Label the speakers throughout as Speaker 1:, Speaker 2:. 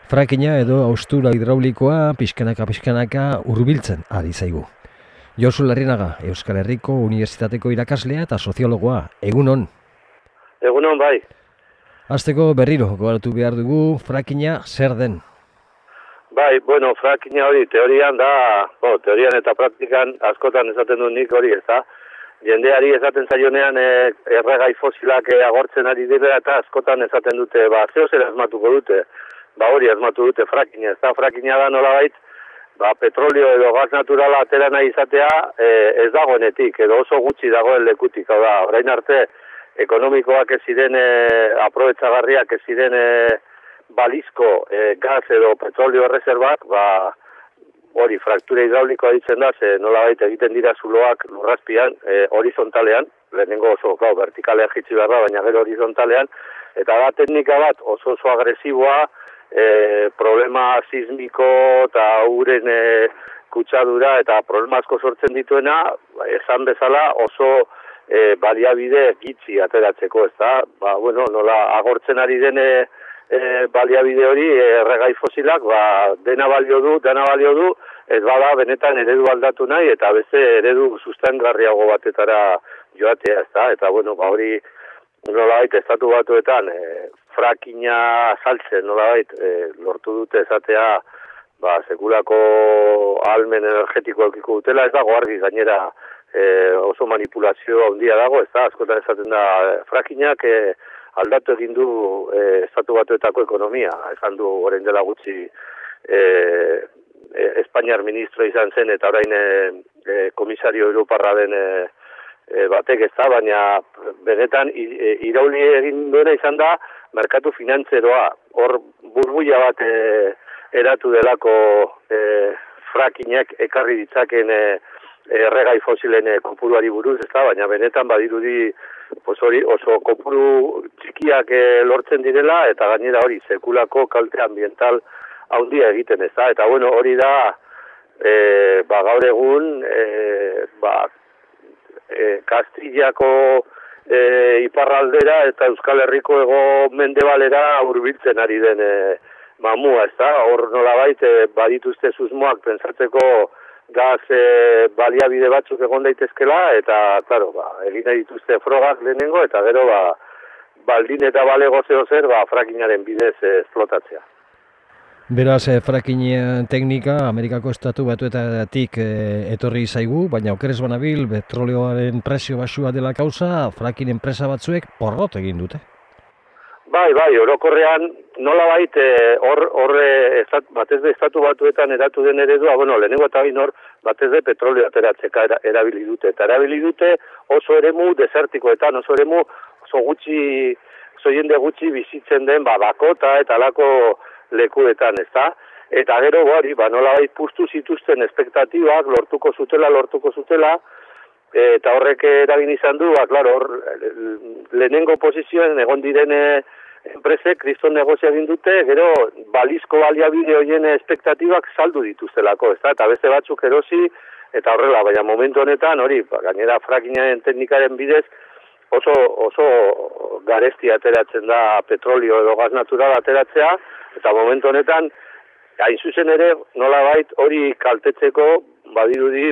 Speaker 1: Frakina edo haustura hidraulikoa pixkanaka hurbiltzen ari zaigu. Josu Larrinaga, Euskal Herriko Unibertsitateko irakaslea eta soziologoa. Egunon.
Speaker 2: Egunon, bai.
Speaker 1: Hasteko berriro gogoratu behar dugu frakina zer den.
Speaker 2: Bai, frakina hori teorian da, teorian eta praktikan askotan esaten du nik hori, ez da? Jendeari esaten zaionean erregai fosilak agortzen ari dira eta askotan esaten dute, zeo zer asmatuko dute. Hori asmatu dute frakina, ez da? Frakina da nolabait, petrolio edo gas naturala atera nahi izatea ez dagoenetik, edo oso gutxi dagoen lekutik. Hau da, orain arte, ekonomikoak ez ziren, aprobetxagarriak ez ziren balizko gas edo petrolio erreserbak, hori fraktura hidraulikoa ditzen da, nolabait egiten dira zuloak lurrazpian, horizontalean, lehenengo oso vertikalean jitsi behar da, baina gero horizontalean, eta da teknika bat oso agresiboa, problema sismiko eta uren kutsadura eta problema asko sortzen dituena, esan bezala oso baliabide gitxi ateratzeko, ez da? Nola agortzen ari den baliabide hori, erregai fosilak, dena balio du, ez bada benetan eredu aldatu nahi, eta beste eredu sustengarriago batetara joatea, ez da? Eta hori nolabait estatu batuetan frakina saltzen, nolabait lortu dute esatea sekulako ahalmen energetiko eukiko dutela, ez dago argi gainera oso manipulazio handia dago, ez da, askotan esaten da frakinak aldatu egin du estatu batuetako ekonomia, esan du orain dela gutxi Espainiar ministro izan zen eta orain komisario europarra den batek ez da, baina benetan irauli egin duena izan da merkatu finantzeroa, hor burbuila bat eratu delako frakinak ekarri ditzaken erregai fosilen kopuruari buruz, ez da, baina benetan badirudi hori oso kopuru txikiak lortzen direla eta gainera hori sekulako kalte ambiental handia egiten, ez da, eta hori da gaur egun Kastillako iparraldera eta Euskal Herriko hego mendebalera hurbiltzen ari den mamua, ez da? Hor nolabait badituzte susmoak pentsatzeko gaz baliabide batzuk egon daitezkela eta, claro, egin nahi dituzte frogak lehenengo eta gero baldin eta balego zer frakinaren bidez esplotatzea.
Speaker 1: Beraz, frakin teknika Amerikako estatu batuetatik etorri zaigu, baina okerez banabil, petrolioaren presio baxua dela kauza, frakin enpresa batzuek porrot egin dute.
Speaker 2: Bai, orokorrean nolabait batez de estatu batuetan eratu den eredua, lehenengo eta bain hor, batez de petrolio ateratzeka erabili dute. Eta erabili dute oso eremu desertikoetan, oso eremu oso jende gutxi bizitzen den Dakota eta alako lekuetan, ez da? Eta gero hori, nolabait puztu zituzten espektatibak lortuko zutela, eta horrek eragin izan du, hor lehenengo posizioen egon diren enpresek kriston negozia egin dute, gero balizko baliabide horien espektatibak saldu dituztelako, ez da? Eta beste batzuk erosi, eta horrela, baina momentu honetan, hori, gainera frakinaren teknikaren bidez, oso garesti ateratzen da petrolio edo gas natural ateratzea, eta momentu honetan, hain zuzen ere, nolabait hori kaltetzeko, badirudi,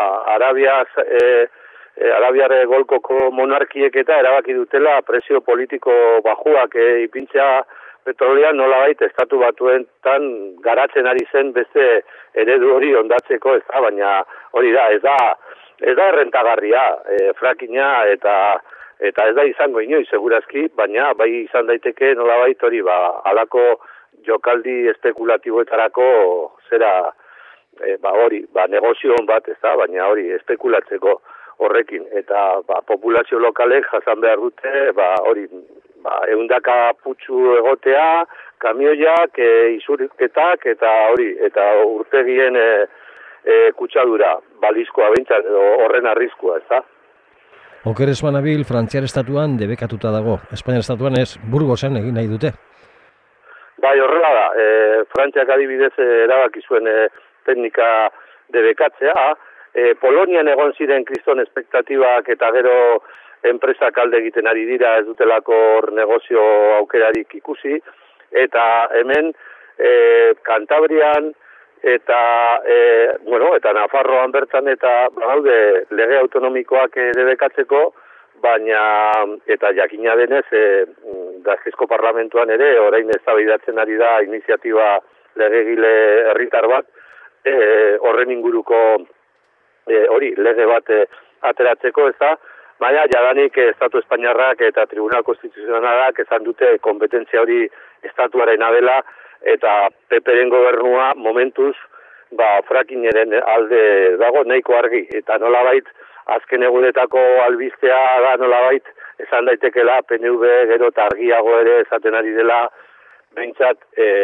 Speaker 2: Arabiar golkoko monarkiek eta erabaki dutela presio politiko bajuak ipintzea petrolean nolabait estatu batuetan garatzen ari zen beste eredu hori ondatzeko, ez da, baina hori da, ez da errentagarria frakina eta ez da izango inoiz segurazki, baina bai izan daiteke nolabait hori halako jokaldi espekulatiboetarako zera negozio on bat, ez da, baina hori espekulatzeko horrekin, eta populazio lokalek jasan behar dute, hori, ehundaka putxu egotea, kamioiak, isurketak, eta hori, eta urtegien kutsadura, balizkoa behintzat, horren arriskua, ez da?
Speaker 1: Okerez banabil, Frantziar estatuan debekatuta dago, Espainiar estatuan ez, Burgosen egin nahi dute.
Speaker 2: Bai, horrela da, Frantziak adibidez erabaki zuen teknika debekatzea, Polonian egon ziren kriston espektatibak eta gero enpresak alde egiten ari dira, ez dutelako negozio aukerarik ikusi, eta hemen Kantabrian eta eta Nafarroan bertan eta badaude lege autonomikoak debekatzeko, baina eta jakina denez Gasteizko Parlamentuan ere orain eztabaidatzen ari da iniziatiba legegile herritar bat horren inguruko lege bat ateratzeko, ez da, baina jadanik Estatu Espainiarrak eta Tribunal Konstituzionalak esan dute kompetentzia hori estatuarena dela, eta PP-ren gobernua momentuz frackingeren alde dago nahiko argi, eta nolabait azken egunetako albistea da nolabait esan daitekela PNV gero eta argiago ere esaten ari dela behintzat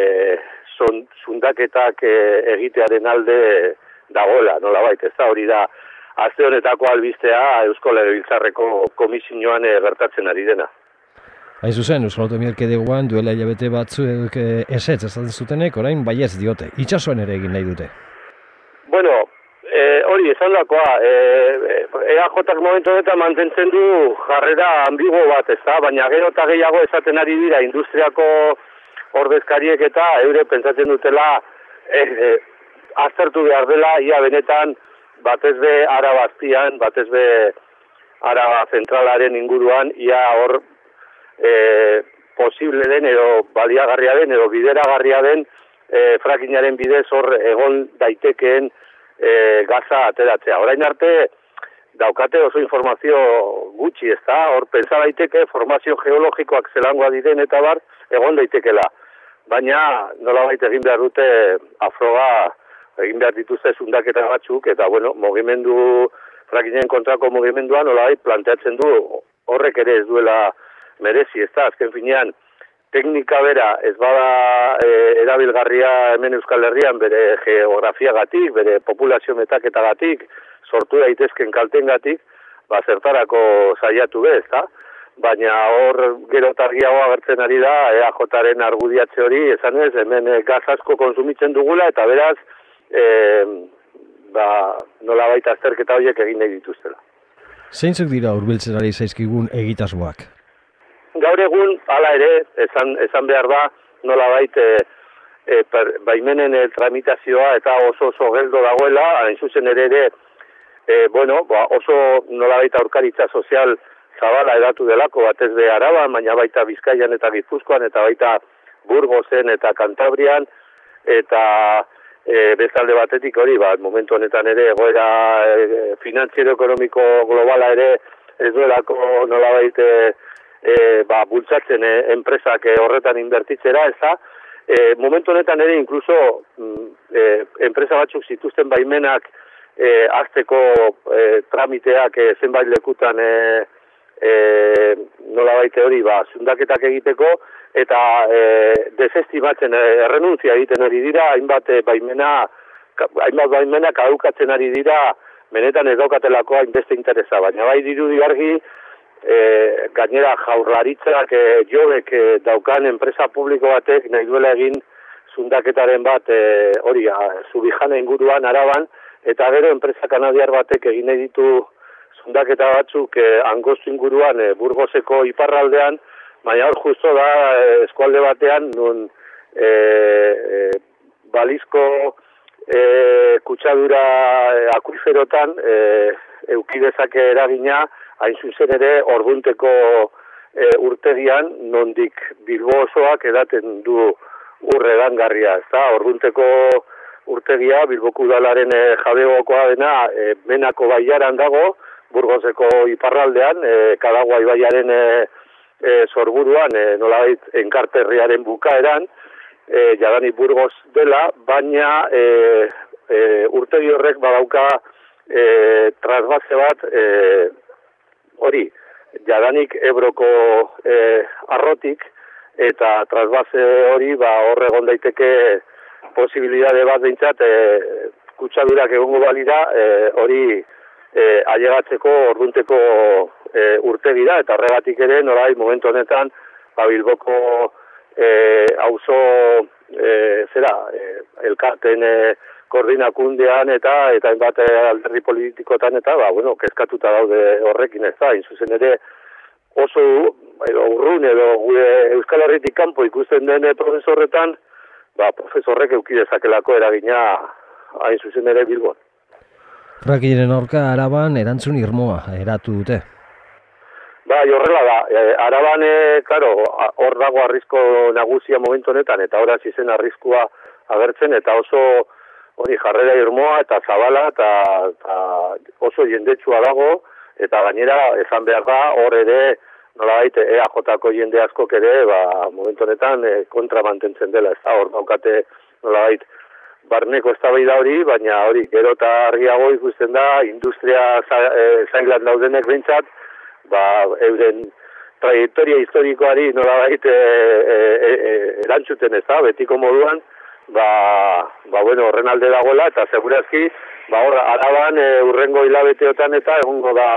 Speaker 2: zundaketak egitearen alde dagoela, nolabait, ez da hori da aste honetako albistea Eusko Legebiltzarreko komisioan gertatzen ari dena.
Speaker 1: Hain zuzen, Euskal Autonomia Erkidegoan duela hilabete batzuk ezetz esaten zutenek, orain baietz diote. Itsasoan ere egin nahi dute.
Speaker 2: Bueno, hori esan dakoa, EAJak momentu honetan mantentzen du jarrera ambigo bat, ez da, baina gero eta gehiago esaten ari dira industriako ordezkariek eta eure pentsatzen dutela aztertu behar dela, ia benetan batez be Araba azpian, batez be Araba zentralaren inguruan, ia hor posible den edo baliagarria den edo bideragarria den frackingaren bidez hor egon daitekeen gaza ateratzea. Orain arte daukate oso informazio gutxi, ez da, hor pentsa daiteke formazio geologikoak zelangoa diren eta bar egon daitekela. Baina nolabait egin behar dute afroga, egin behar dituzte zundaketa batzuk, eta mugimendu, frackingen kontrako mugimendua nolabait planteatzen du horrek ere ez duela merezi, ez da, azken finean, teknika bera ez bada erabilgarria hemen Euskal Herrian bere geografiagatik, bere populazio metaketagatik, sortu daitezken kaltengatik, zertarako saiatu be, ez da? Baina hor gero targiago agertzen ari da, EAJaren argudiatze hori, esan ez, hemen gaz asko konsumitzen dugula, eta beraz, nolabait azterketa horiek egin nahi dituztela.
Speaker 1: Zeintzuk dira hurbiltzen ari zaizkigun egitasmoak?
Speaker 2: Gaur egun, hala ere, esan behar da, nolabait baimenen tramitazioa eta oso geldo dagoela, hain zuzen ere, oso nolabait aurkaritza sozial zabala edatu delako, batez be Araban, baina baita Bizkaian eta Gipuzkoan, eta baita Burgosen eta Kantabrian, eta bestalde batetik hori, momentu honetan ere, egoera finantziero-ekonomiko globala ere, ez duelako nolabait bultzatzen enpresak horretan inbertitzera, ez da, momentu honetan ere inkluso enpresa batzuk zituzten baimenak azteko tramiteak zenbait lekutan nolabait hori zundaketak egiteko, eta desestimatzen errenuntzia egiten ari dira, hainbat baimenak adukatzen ari dira, benetan ez daukatelako hainbeste interesa, baina bai dirudi argi, gainera jaurlaritzak jobek daukan enpresa publiko batek nahi duela egin zundaketaren bat hori Subijana inguruan Araban, eta gero enpresa kanadiar batek egin nahi ditu zundaketa batzuk Angostu inguruan Burgoseko iparraldean, baina hor justo da eskualde batean nun balizko kutsadura akuiferotan eukidezake eragina, hain zuzen ere ordunteko urtegian, nondik Bilbo osoak edaten du urredangarria, ez da, ordunteko urtegia Bilboko udalaren jabegokoa dena Menako baiaran dago, Burgoseko iparraldean, Kadagua ibaiaren sorburuan, nolabait enkarterriaren bukaeran, jadanik Burgos dela, baina urtegi horrek badauka trasbase bat, hori, jadanik Ebroko arrotik, eta trasbase hori hor egon daiteke posibilitate bat behintzat kutsadurak egongo balira hori ailegatzeko ordunteko urtegira, eta horregatik ere norai momentu honetan Bilboko auzo elkarten koordinakundean eta hainbat alderdi politikotan eta kezkatuta daude horrekin, ez da, zuzen ere oso urrun edo gure Euskal Herritik kanpo ikusten den prozesu horretan profesorrek eduki dezakelako eragina hain zuzen ere Bilbon.
Speaker 1: Frackingaren aurka Araban erantzun irmoa eratu dute.
Speaker 2: Bai, horrela da. Araban, claro, hor dago arrizko nagusia momentu honetan, eta hor hasi zen arriskua agertzen, eta oso hori jarrera irmoa eta zabala, eta oso jendetsua dago, eta gainera, esan behar da, hor ere, nolabait, EAJ-ko jende askok ere, momentu honetan kontra mantentzen dela, ez da, hor daukate, nolabait, barneko eztabaida hori, baina hori, gero eta argiago ikusten da, industria zailan daudenek behintzat, euren trajektoria historikoari nolabait erantzuten ez da, betiko moduan, bueno, horren alde dagoela, eta segurazki, hor, Araban urrengo hilabeteotan eta egongo da,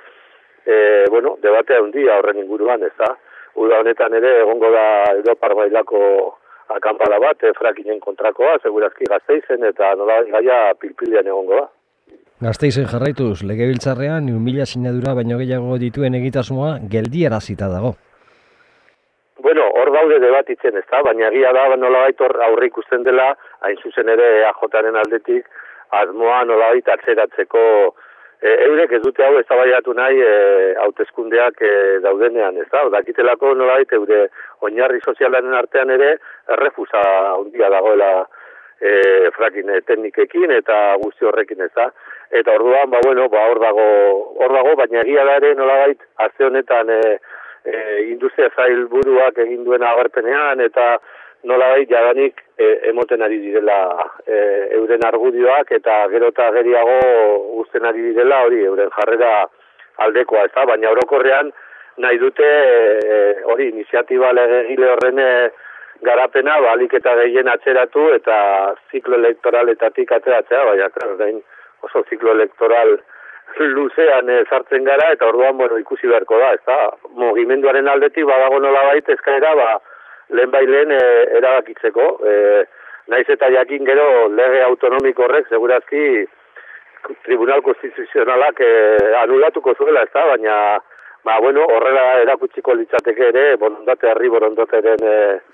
Speaker 2: bueno, debatea handia horren inguruan, ez da. Uda honetan ere egongo da Europar bailako akanpada bat, Frackingen kontrakoa, segurazki Gasteizen, eta nolabait gaia pilpilean egongo da.
Speaker 1: Gasteizen jarraituz, legebiltzarrean 1.000 sinadura baino gehiago dituen egitasmoa geldiarazita dago.
Speaker 2: Bueno, hor daude debatitzen, ez da, baina egia da nolabait hor aurre ikusten dela, hain zuzen ere EAJaren aldetik, asmoa nolabait atzeratzeko, eurek ez dute hau eztabaidatu nahi hauteskundeak daudenean, ez da, dakitelako nolabait eure oinarri sozialaren artean ere errefusa handia dagoela fracking teknikekin eta guzti horrekin, ez da. Eta orduan, hor dago, baina egia da ere nolabait aste honetan industria zailburuak egin duen agerpenean eta nolabait jadanik emoten ari direla euren argudioak eta gero eta geriago uzten ari direla hori euren jarrera aldekoa, ez da, baina orokorrean nahi dute hori iniziatiba legegile horren garapena alik eta gehien atzeratu eta ziklo elektoraletatik atzeratzea, baina oso ziklo elektoral luzean sartzen gara, eta orduan, ikusi beharko da, ez da, mugimenduaren aldetik badago nolabait eskaera, lehen erabakitzeko, naiz eta jakin gero lege autonomiko horrek, segurazki, Tribunal Konstituzionalak anulatuko zuela, ez da, baina, horrela erakutsiko litzateke ere, borondateren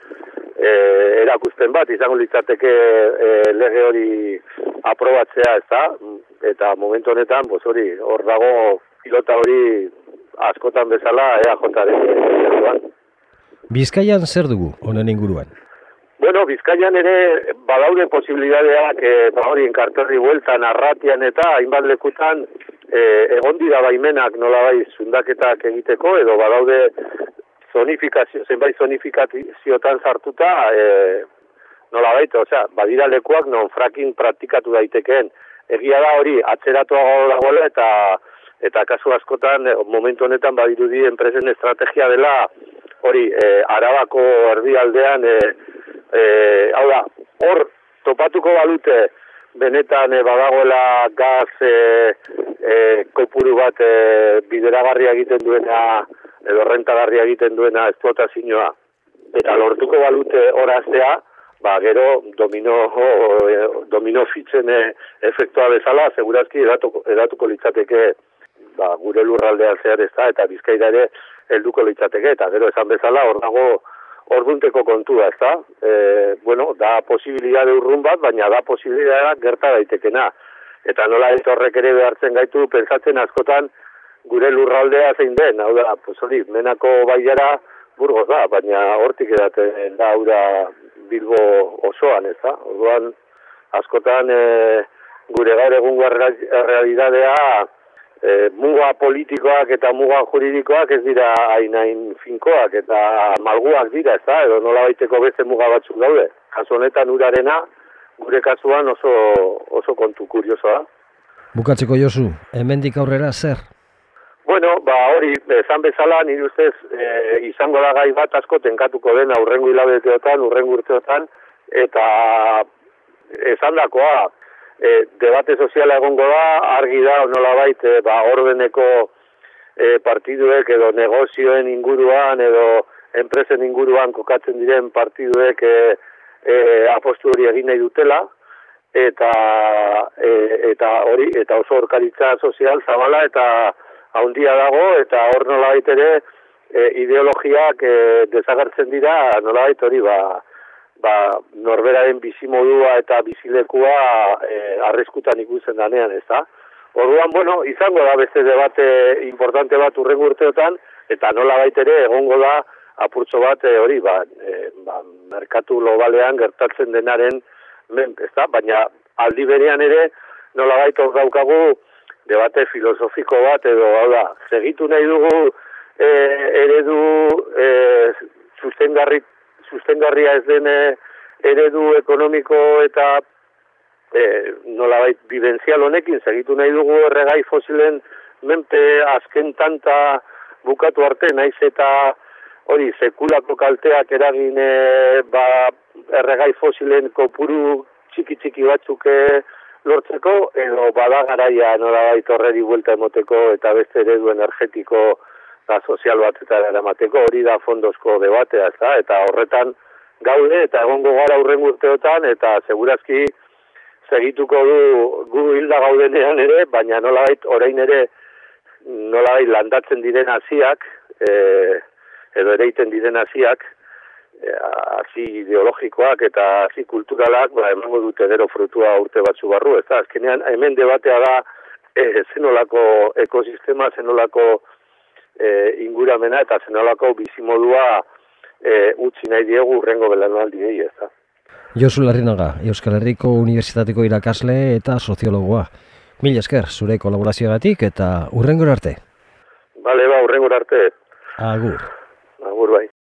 Speaker 2: erakusten bat, izango litzateke lege hori aprobatzea, ez da, eta momentu honetan, hor dago pilota hori askotan bezala EAJaren inguruan.
Speaker 1: Bizkaian zer dugu honen inguruan?
Speaker 2: Bueno, Bizkaian ere badaude posibilidadeak hori enkarterri bueltan, Arratian eta hainbat lekutan egon dira baimenak nolabait zundaketak egiteko, edo badaude zenbait zonifikaziotan sartuta nolabait, badira lekuak non fracking praktikatu daitekeen. Egia da hori atzeratuago dagoela eta kasu askotan momentu honetan badirudi enpresen estrategia dela hori Arabako erdialdean hau da, hor topatuko balute benetan badagoela gaz kopuru bat bideragarria egiten duena edo rentagarria egiten duena esplotazioa eta lortuko balute horaztea, gero domino fitzen efektua bezala, segurazki edatuko litzateke gure lurraldean zehar ez da, eta Bizkaira ere helduko litzateke, eta gero esan bezala hor dago ordunteko kontua, ez da. Da posibilidade urrun bat, baina da posibilidadea gerta daitekena. Eta nola ez horrek ere behartzen gaitu, pentsatzen askotan gure lurraldea zein den, hau da, Menako bailara Burgos da, baina hortik edaten da hura Bilbo osoan, ez da. Orduan, askotan gure gaur egungo realidadea muga politikoak eta muga juridikoak ez dira hain finkoak eta malguak dira, ez da, edo nola baiteko beste muga batzuk daude. Kasu honetan urarena, gure kasuan oso kontu kuriosoa.
Speaker 1: Bukatzeko Josu, hemendik aurrera zer?
Speaker 2: Bueno, hori, esan bezala, nire ustez, izango da gai bat asko tenkatuko den urrengo hilabeteotan, urrengo urteotan, eta esan dakoa, debate soziala egongo da, argi da, nolabait, ordeneko partiduek edo negozioen inguruan edo enpresen inguruan kokatzen diren partiduek apostu hori egin nahi dutela, eta hori, eta oso horkaritza sozial zabala eta haundia dago, eta hor nolabait ere ideologiak desagertzen dira, nolabait hori norberaren bizimodua eta bizilekua arriskutan ikusten danean, ez da? Orduan, bueno, izango da beste debate importante bat hurrengo urteotan, eta nola ere egongo da apurtxo bat merkatu globalean gertatzen denaren ez da? Baina aldi berean ere nola hor daukagu debate filosofiko bat edo, hau da, segitu nahi dugu eredu sustengarria ez den eredu ekonomiko eta nolabait bidenzial honekin segitu nahi dugu erregai fosilen menpe azken tanta bukatu arte, naiz eta hori sekulako kalteak eragin erregai fosilen kopuru txiki batzuk lortzeko, edo bada garaia nolabait horreri buelta emoteko eta beste eredu energetiko eta sozial batetara eramateko, hori da fondozko debatea, eta horretan gaude eta egongo gara hurrengo urteotan, eta segurazki segituko du gu hilda gaudenean ere, baina nolabait orain ere nolabait landatzen diren hasiak, edo ereiten diren hasiak, hasi ideologikoak eta hasi kulturalak, emango dute gero frutua urte batzu barru, ez da, azkenean hemen debatea da zenolako ekosistema, zenolako inguramena eta zenolako bizimodua utzi nahi diegu hurrengo belaunaldiei, ez da.
Speaker 1: Josu Larrinaga, Euskal Herriko Unibertsitateko irakasle eta soziologoa. Mila esker, zure kolaborazioagatik eta hurrengora arte.
Speaker 2: Bale, hurrengora arte.
Speaker 1: Agur.
Speaker 2: Agur bai.